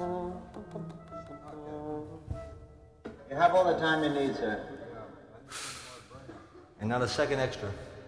You have all the time you need, sir. And not a second extra.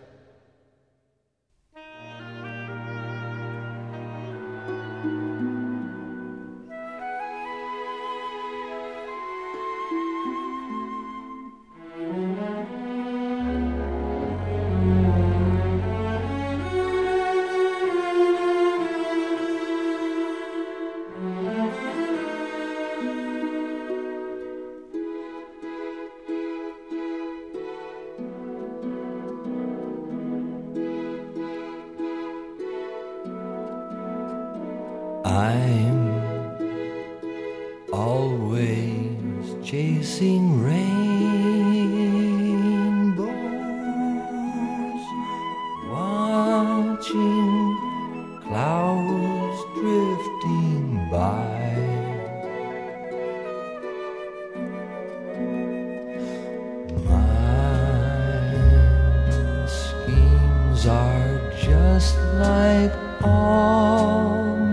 I'm always chasing rainbows, watching clouds drifting by. My schemes are just like all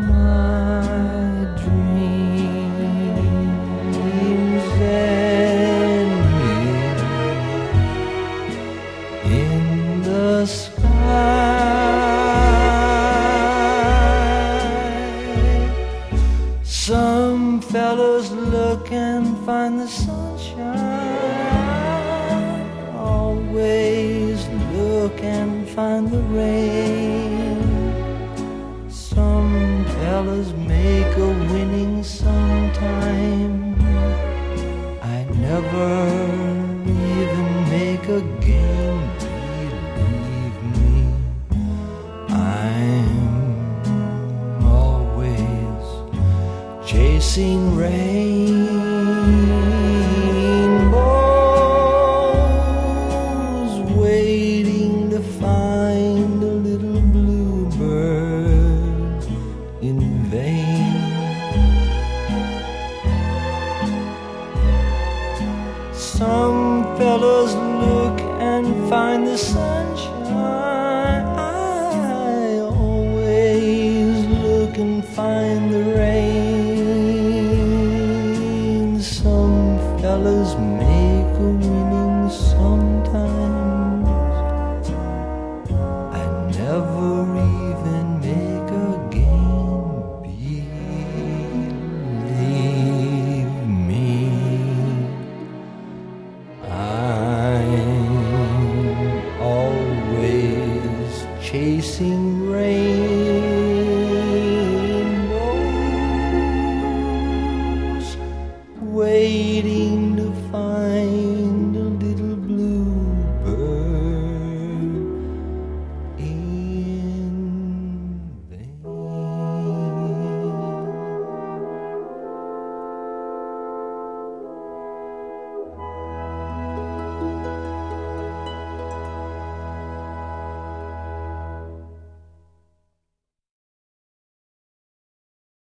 some fellas look and find the sunshine, always look and find the rain. Some fellas make a winning sometime, I never even make a game, believe me. I'm chasing rain.